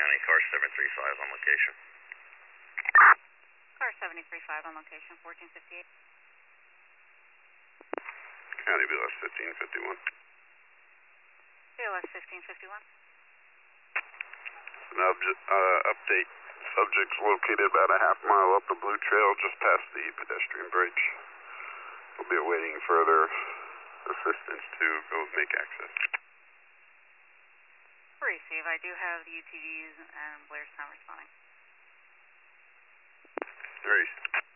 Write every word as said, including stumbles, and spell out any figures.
County, car seven three five on location. Car seven three five on location, fourteen fifty-eight. County B L S fifteen fifty-one. B L S fifteen fifty-one. An obje- uh, update. Subjects located about a half mile up the Blue Trail just past the pedestrian bridge. We'll be awaiting further assistance to go make access. Receive. I do have the U T Vs and Blairstown responding. Three.